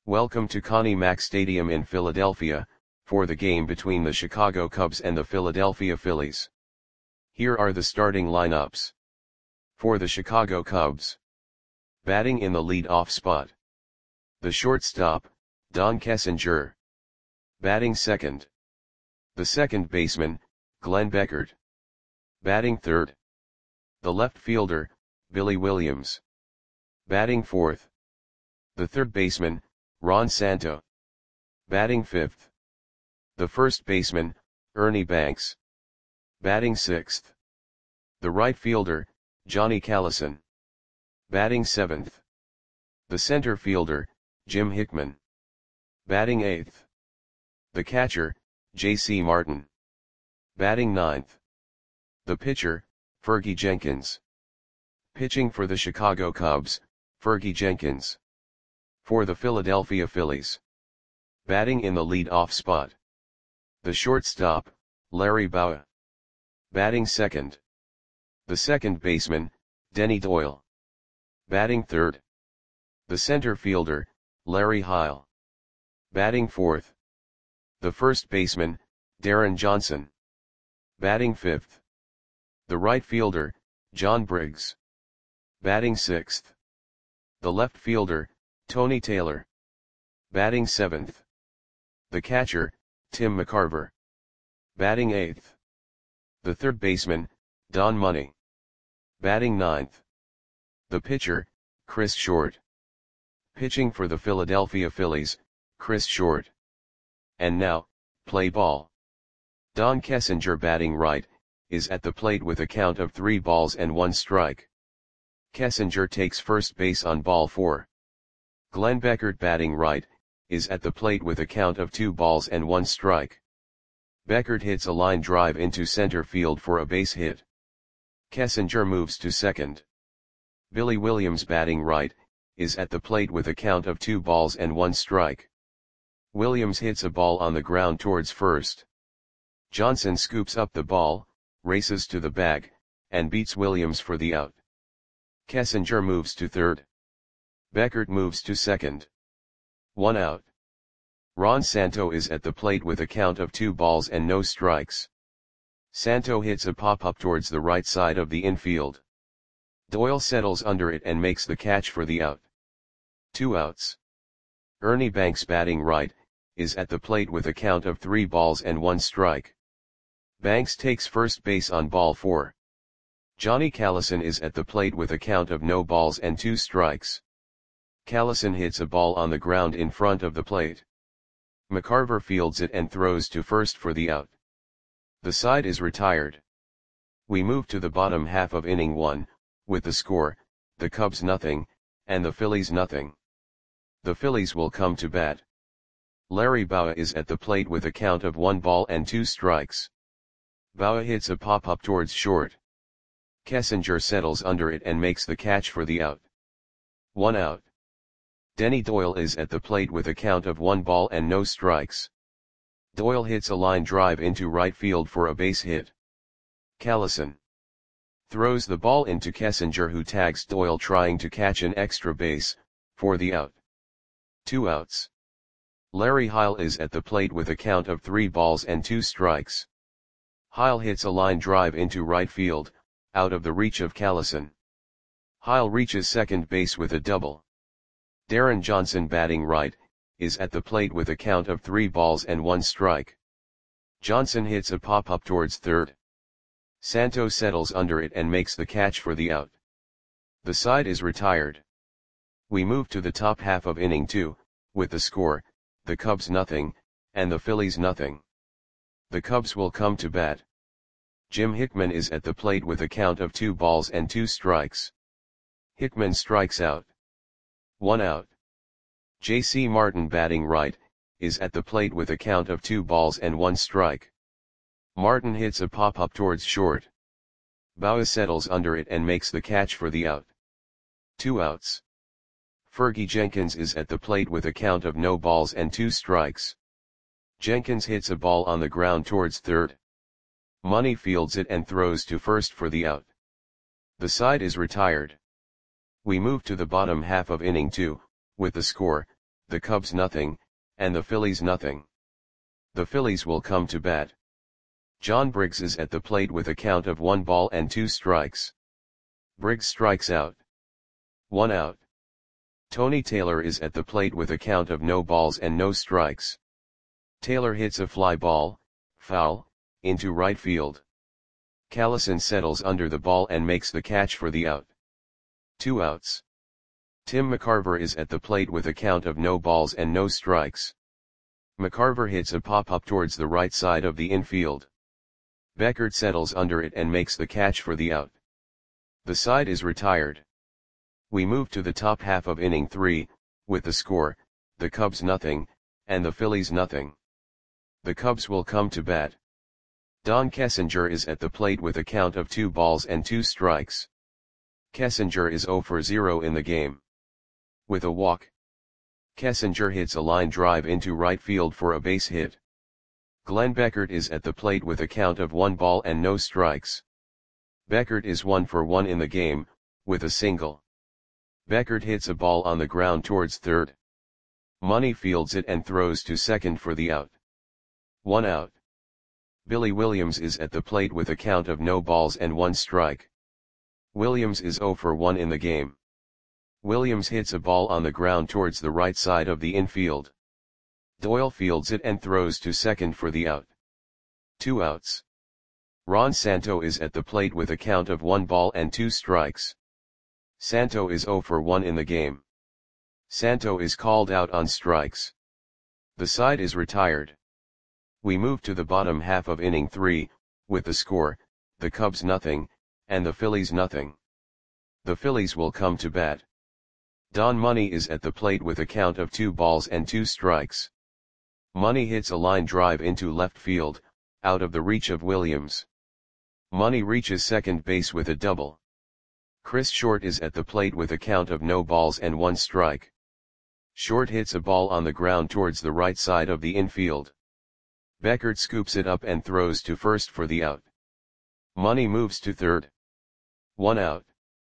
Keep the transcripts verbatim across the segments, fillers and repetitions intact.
Welcome to Connie Mack Stadium in Philadelphia, for the game between the Chicago Cubs and the Philadelphia Phillies. Here are the starting lineups. For the Chicago Cubs. Batting in the lead-off spot. The shortstop, Don Kessinger. Batting second. The second baseman, Glenn Beckert. Batting third. The left fielder, Billy Williams. Batting fourth. The third baseman, Ron Santo. Batting fifth. The first baseman, Ernie Banks. Batting sixth. The right fielder, Johnny Callison. Batting seventh. The center fielder, Jim Hickman. Batting eighth. The catcher, J C Martin. Batting ninth. The pitcher, Fergie Jenkins. Pitching for the Chicago Cubs, Fergie Jenkins. For the Philadelphia Phillies. Batting in the lead-off spot. The shortstop, Larry Bowa. Batting second. The second baseman, Denny Doyle. Batting third. The center fielder, Larry Heil. Batting fourth. The first baseman, Darren Johnson. Batting fifth. The right fielder, John Briggs. Batting sixth. The left fielder, Tony Taylor. Batting seventh. The catcher, Tim McCarver. Batting eighth. The third baseman, Don Money. Batting ninth. The pitcher, Chris Short. Pitching for the Philadelphia Phillies, Chris Short. And now, play ball. Don Kessinger batting right, is at the plate with a count of three balls and one strike. Kessinger takes first base on ball four. Glenn Beckert batting right, is at the plate with a count of two balls and one strike. Beckert hits a line drive into center field for a base hit. Kessinger moves to second. Billy Williams batting right, is at the plate with a count of two balls and one strike. Williams hits a ball on the ground towards first. Johnson scoops up the ball, races to the bag, and beats Williams for the out. Kessinger moves to third. Beckert moves to second. One out. Ron Santo is at the plate with a count of two balls and no strikes. Santo hits a pop-up towards the right side of the infield. Doyle settles under it and makes the catch for the out. Two outs. Ernie Banks batting right, is at the plate with a count of three balls and one strike. Banks takes first base on ball four. Johnny Callison is at the plate with a count of no balls and two strikes. Callison hits a ball on the ground in front of the plate. McCarver fields it and throws to first for the out. The side is retired. We move to the bottom half of inning one, with the score, the Cubs nothing, and the Phillies nothing. The Phillies will come to bat. Larry Bowa is at the plate with a count of one ball and two strikes. Bowa hits a pop-up towards short. Kessinger settles under it and makes the catch for the out. One out. Denny Doyle is at the plate with a count of one ball and no strikes. Doyle hits a line drive into right field for a base hit. Callison throws the ball into Kessinger, who tags Doyle trying to catch an extra base, for the out. Two outs. Larry Heil is at the plate with a count of three balls and two strikes. Heil hits a line drive into right field, out of the reach of Callison. Heil reaches second base with a double. Darren Johnson batting right, is at the plate with a count of three balls and one strike. Johnson hits a pop-up towards third. Santo settles under it and makes the catch for the out. The side is retired. We move to the top half of inning two, with the score, the Cubs nothing, and the Phillies nothing. The Cubs will come to bat. Jim Hickman is at the plate with a count of two balls and two strikes. Hickman strikes out. One out. J C Martin batting right, is at the plate with a count of two balls and one strike. Martin hits a pop-up towards short. Bowa settles under it and makes the catch for the out. Two outs. Fergie Jenkins is at the plate with a count of no balls and two strikes. Jenkins hits a ball on the ground towards third. Money fields it and throws to first for the out. The side is retired. We move to the bottom half of inning two, with the score, the Cubs nothing, and the Phillies nothing. The Phillies will come to bat. John Briggs is at the plate with a count of one ball and two strikes. Briggs strikes out. One out. Tony Taylor is at the plate with a count of no balls and no strikes. Taylor hits a fly ball, foul, into right field. Callison settles under the ball and makes the catch for the out. Two outs. Tim McCarver is at the plate with a count of no balls and no strikes. McCarver hits a pop-up towards the right side of the infield. Beckert settles under it and makes the catch for the out. The side is retired. We move to the top half of inning three, with the score, the Cubs nothing, and the Phillies nothing. The Cubs will come to bat. Don Kessinger is at the plate with a count of two balls and two strikes. Kessinger is zero for zero in the game. With a walk, Kessinger hits a line drive into right field for a base hit. Glenn Beckert is at the plate with a count of one ball and no strikes. Beckert is one for one in the game, with a single. Beckert hits a ball on the ground towards third. Money fields it and throws to second for the out. One out. Billy Williams is at the plate with a count of no balls and one strike. Williams is zero for one in the game. Williams hits a ball on the ground towards the right side of the infield. Doyle fields it and throws to second for the out. Two outs. Ron Santo is at the plate with a count of one ball and two strikes. Santo is zero for one in the game. Santo is called out on strikes. The side is retired. We move to the bottom half of inning three, with the score, the Cubs nothing, and the Phillies nothing. The Phillies will come to bat. Don Money is at the plate with a count of two balls and two strikes. Money hits a line drive into left field, out of the reach of Williams. Money reaches second base with a double. Chris Short is at the plate with a count of no balls and one strike. Short hits a ball on the ground towards the right side of the infield. Beckert scoops it up and throws to first for the out. Money moves to third. One out.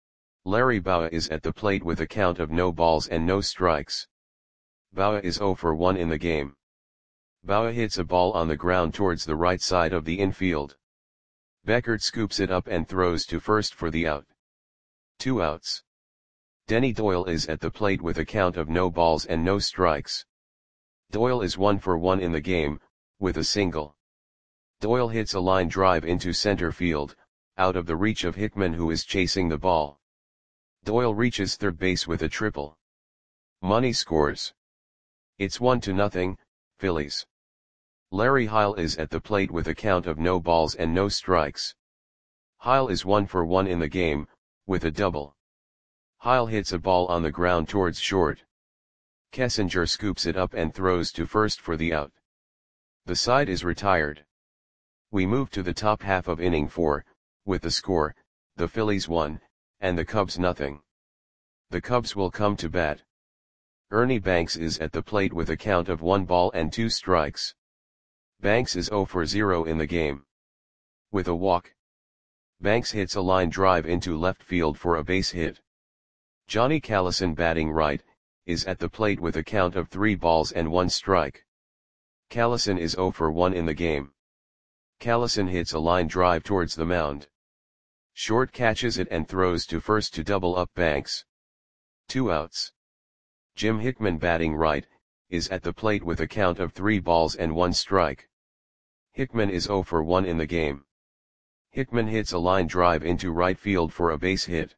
Larry Bowa is at the plate with a count of no balls and no strikes. Bowa is zero for one in the game. Bowa hits a ball on the ground towards the right side of the infield. Beckert scoops it up and throws to first for the out. Two outs. Denny Doyle is at the plate with a count of no balls and no strikes. Doyle is one for one in the game, with a single. Doyle hits a line drive into center field, out of the reach of Hickman who is chasing the ball. Doyle reaches third base with a triple. Money scores. It's one to nothing, Phillies. Larry Heil is at the plate with a count of no balls and no strikes. Heil is one for one in the game, with a double. Heil hits a ball on the ground towards short. Kessinger scoops it up and throws to first for the out. The side is retired. We move to the top half of inning four, with the score, the Phillies one, and the Cubs nothing. The Cubs will come to bat. Ernie Banks is at the plate with a count of one ball and two strikes. Banks is zero for zero in the game. With a walk, Banks hits a line drive into left field for a base hit. Johnny Callison, batting right, is at the plate with a count of three balls and one strike. Callison is zero for one in the game. Callison hits a line drive towards the mound. Short catches it and throws to first to double up Banks. Two outs. Jim Hickman, batting right, is at the plate with a count of three balls and one strike. Hickman is zero for one in the game. Hickman hits a line drive into right field for a base hit.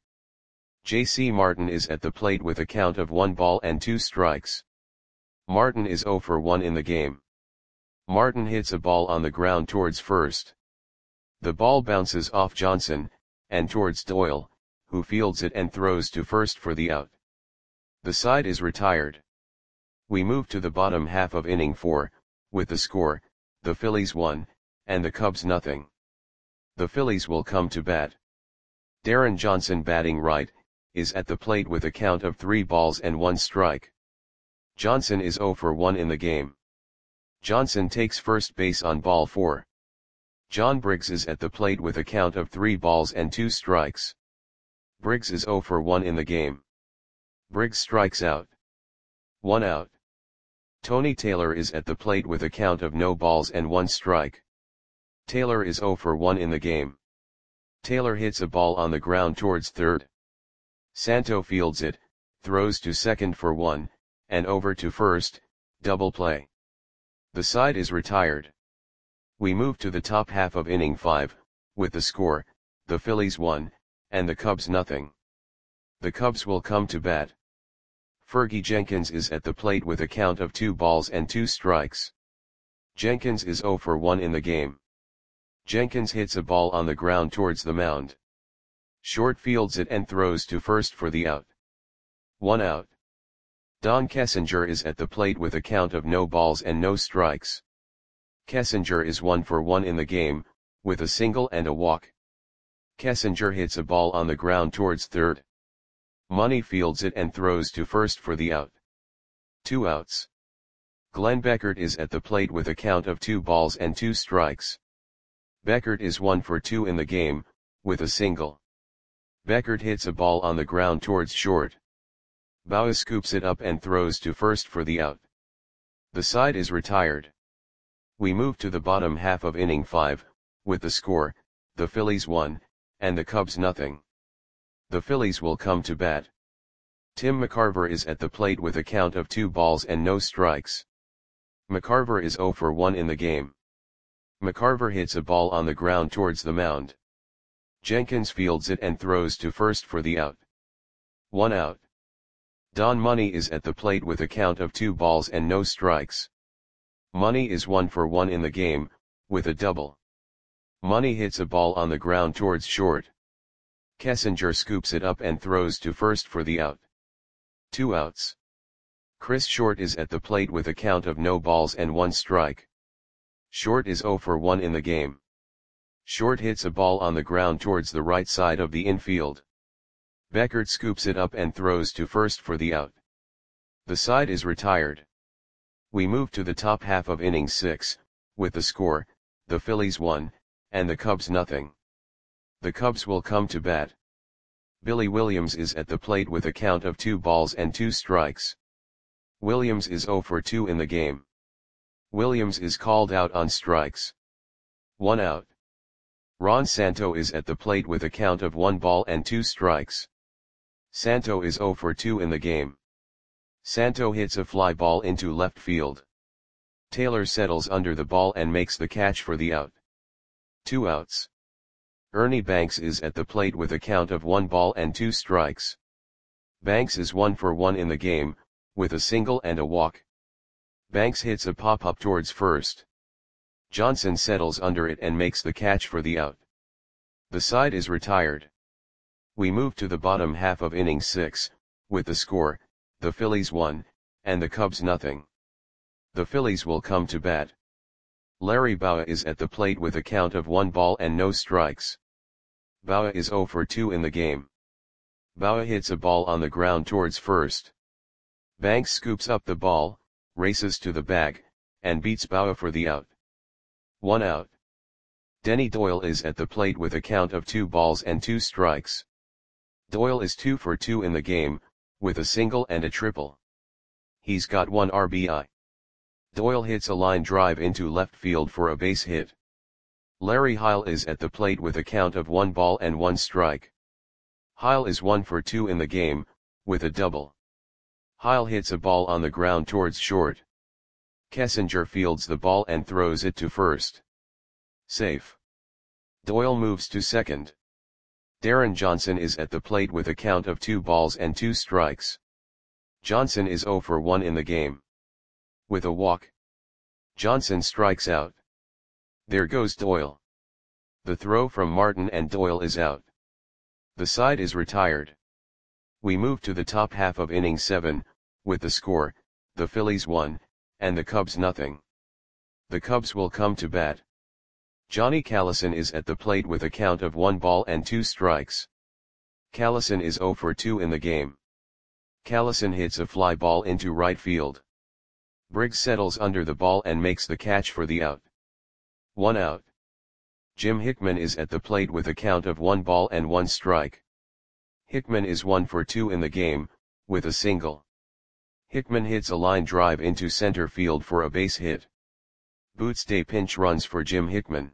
J C Martin is at the plate with a count of one ball and two strikes. Martin is zero for one in the game. Martin hits a ball on the ground towards first. The ball bounces off Johnson, and towards Doyle, who fields it and throws to first for the out. The side is retired. We move to the bottom half of inning four, with the score, the Phillies one, and the Cubs nothing. The Phillies will come to bat. Darren Johnson, batting right, is at the plate with a count of three balls and one strike. Johnson is zero for one in the game. Johnson takes first base on ball four. John Briggs is at the plate with a count of three balls and two strikes. Briggs is zero for one in the game. Briggs strikes out. One out. Tony Taylor is at the plate with a count of no balls and one strike. Taylor is zero for one in the game. Taylor hits a ball on the ground towards third. Santo fields it, throws to second for one, and over to first, double play. The side is retired. We move to the top half of inning five, with the score, the Phillies one, and the Cubs nothing. The Cubs will come to bat. Fergie Jenkins is at the plate with a count of two balls and two strikes. Jenkins is zero for one in the game. Jenkins hits a ball on the ground towards the mound. Short fields it and throws to first for the out. One out. Don Kessinger is at the plate with a count of no balls and no strikes. Kessinger is one for one in the game, with a single and a walk. Kessinger hits a ball on the ground towards third. Money fields it and throws to first for the out. Two outs. Glenn Beckert is at the plate with a count of two balls and two strikes. Beckert is one for two in the game, with a single. Beckert hits a ball on the ground towards short. Bauer scoops it up and throws to first for the out. The side is retired. We move to the bottom half of inning five, with the score, the Phillies one, and the Cubs nothing. The Phillies will come to bat. Tim McCarver is at the plate with a count of two balls and no strikes. McCarver is zero for one in the game. McCarver hits a ball on the ground towards the mound. Jenkins fields it and throws to first for the out. One out. Don Money is at the plate with a count of two balls and no strikes. Money is one for one in the game, with a double. Money hits a ball on the ground towards short. Kessinger scoops it up and throws to first for the out. Two outs. Chris Short is at the plate with a count of no balls and one strike. Short is zero for one in the game. Short hits a ball on the ground towards the right side of the infield. Beckert scoops it up and throws to first for the out. The side is retired. We move to the top half of inning six, with the score, the Phillies one, and the Cubs nothing. The Cubs will come to bat. Billy Williams is at the plate with a count of two balls and two strikes. Williams is zero for two in the game. Williams is called out on strikes. One out. Ron Santo is at the plate with a count of one ball and two strikes. Santo is zero for two in the game. Santo hits a fly ball into left field. Taylor settles under the ball and makes the catch for the out. Two outs. Ernie Banks is at the plate with a count of one ball and two strikes. Banks is one for one in the game, with a single and a walk. Banks hits a pop-up towards first. Johnson settles under it and makes the catch for the out. The side is retired. We move to the bottom half of inning six, with the score, the Phillies one, and the Cubs nothing. The Phillies will come to bat. Larry Bowa is at the plate with a count of one ball and no strikes. Bowa is zero for two in the game. Bowa hits a ball on the ground towards first. Banks scoops up the ball, races to the bag, and beats Bowa for the out. One out. Denny Doyle is at the plate with a count of two balls and two strikes. Doyle is two for two in the game, with a single and a triple. He's got one R B I. Doyle hits a line drive into left field for a base hit. Larry Heil is at the plate with a count of one ball and one strike. Heil is one for two in the game, with a double. Heil hits a ball on the ground towards short. Kessinger fields the ball and throws it to first. Safe. Doyle moves to second. Darren Johnson is at the plate with a count of two balls and two strikes. Johnson is zero for one in the game. With a walk. Johnson strikes out. There goes Doyle. The throw from Martin and Doyle is out. The side is retired. We move to the top half of inning seven, with the score, the Phillies one, and the Cubs nothing. The Cubs will come to bat. Johnny Callison is at the plate with a count of one ball and two strikes. Callison is zero for two in the game. Callison hits a fly ball into right field. Briggs settles under the ball and makes the catch for the out. One out. Jim Hickman is at the plate with a count of one ball and one strike. Hickman is one for two in the game, with a single. Hickman hits a line drive into center field for a base hit. Boots Day pinch runs for Jim Hickman.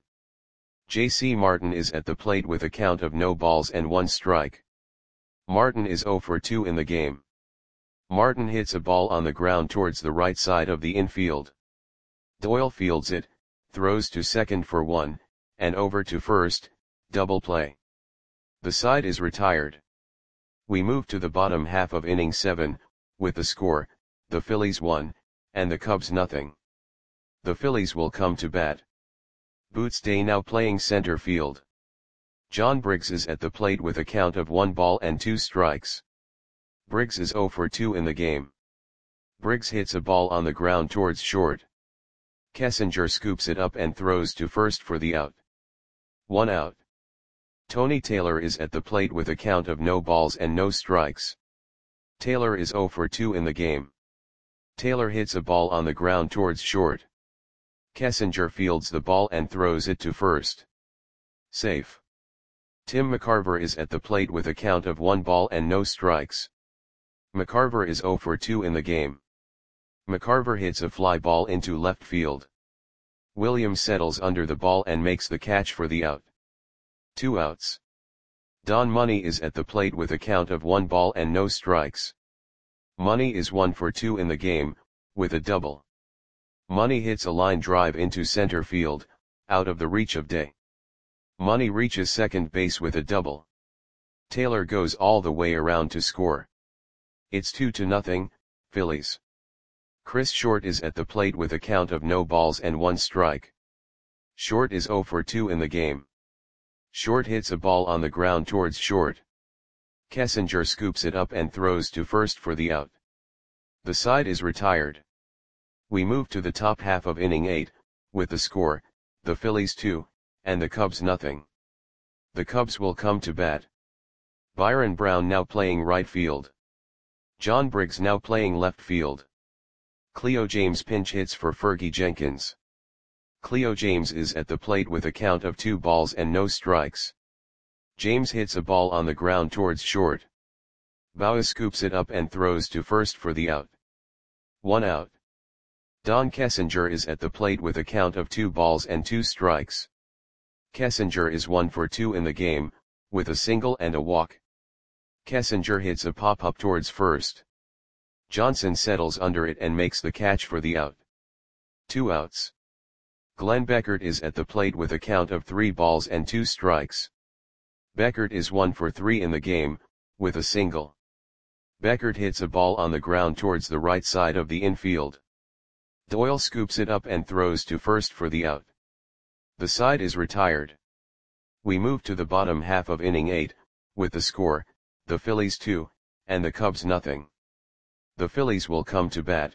J C Martin is at the plate with a count of no balls and one strike. Martin is oh for two in the game. Martin hits a ball on the ground towards the right side of the infield. Doyle fields it, throws to second for one, and over to first, double play. The side is retired. We move to the bottom half of inning seven, with the score, the Phillies one, and the Cubs nothing. The Phillies will come to bat. Boots Day now playing center field. John Briggs is at the plate with a count of one ball and two strikes. Briggs is oh for two in the game. Briggs hits a ball on the ground towards short. Kessinger scoops it up and throws to first for the out. One out. Tony Taylor is at the plate with a count of no balls and no strikes. Taylor is oh for two in the game. Taylor hits a ball on the ground towards short. Kessinger fields the ball and throws it to first. Safe. Tim McCarver is at the plate with a count of one ball and no strikes. McCarver is oh for two in the game. McCarver hits a fly ball into left field. Williams settles under the ball and makes the catch for the out. Two outs. Don Money is at the plate with a count of one ball and no strikes. Money is one for two in the game, with a double. Money hits a line drive into center field, out of the reach of Day. Money reaches second base with a double. Taylor goes all the way around to score. It's two to nothing, Phillies. Chris Short is at the plate with a count of no balls and one strike. Short is oh for two in the game. Short hits a ball on the ground towards short. Kessinger scoops it up and throws to first for the out. The side is retired. We move to the top half of inning eight, with the score, the Phillies two, and the Cubs nothing. The Cubs will come to bat. Byron Brown now playing right field. John Briggs now playing left field. Cleo James pinch hits for Fergie Jenkins. Cleo James is at the plate with a count of two balls and no strikes. James hits a ball on the ground towards short. Bauer scoops it up and throws to first for the out. One out. Don Kessinger is at the plate with a count of two balls and two strikes. Kessinger is one for two in the game, with a single and a walk. Kessinger hits a pop-up towards first. Johnson settles under it and makes the catch for the out. Two outs. Glenn Beckert is at the plate with a count of three balls and two strikes. Beckert is one for three in the game, with a single. Beckert hits a ball on the ground towards the right side of the infield. Doyle scoops it up and throws to first for the out. The side is retired. We move to the bottom half of inning eight, with the score, the Phillies two, and the Cubs nothing. The Phillies will come to bat.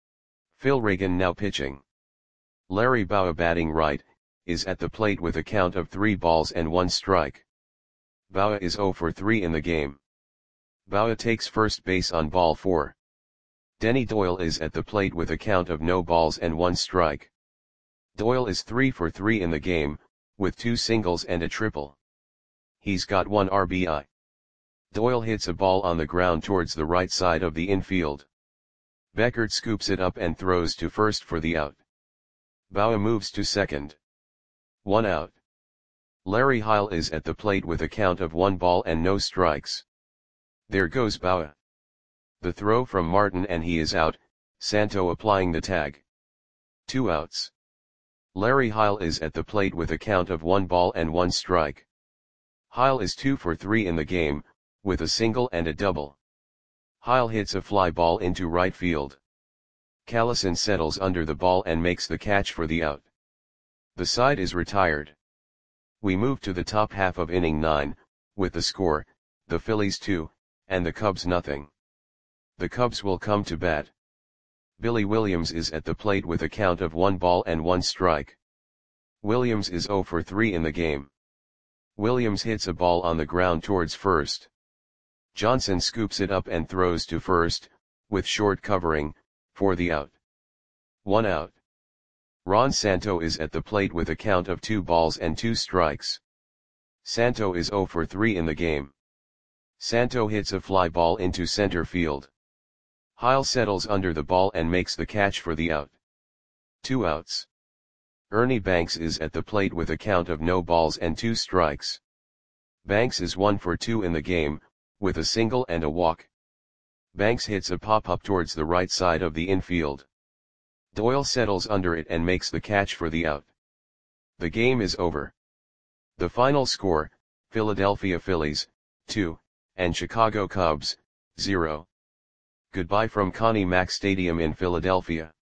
Phil Reagan now pitching. Larry Bauer batting right, is at the plate with a count of three balls and one strike. Bauer is oh for three in the game. Bauer takes first base on ball four. Denny Doyle is at the plate with a count of no balls and one strike. Doyle is three for three in the game, with two singles and a triple. He's got one R B I. Doyle hits a ball on the ground towards the right side of the infield. Beckert scoops it up and throws to first for the out. Bauer moves to second. One out. Larry Heil is at the plate with a count of one ball and no strikes. There goes Bauer. The throw from Martin and he is out, Santo applying the tag. Two outs. Larry Heil is at the plate with a count of one ball and one strike. Heil is two for three in the game, with a single and a double. Heil hits a fly ball into right field. Callison settles under the ball and makes the catch for the out. The side is retired. We move to the top half of inning nine, with the score, the Phillies two, and the Cubs nothing. The Cubs will come to bat. Billy Williams is at the plate with a count of one ball and one strike. Williams is oh for three in the game. Williams hits a ball on the ground towards first. Johnson scoops it up and throws to first, with short covering, for the out. One out. Ron Santo is at the plate with a count of two balls and two strikes. Santo is oh for three in the game. Santo hits a fly ball into center field. Heil settles under the ball and makes the catch for the out. Two outs. Ernie Banks is at the plate with a count of no balls and two strikes. Banks is one for two in the game, with a single and a walk. Banks hits a pop-up towards the right side of the infield. Doyle settles under it and makes the catch for the out. The game is over. The final score, Philadelphia Phillies, two, and Chicago Cubs, zero. Goodbye from Connie Mack Stadium in Philadelphia.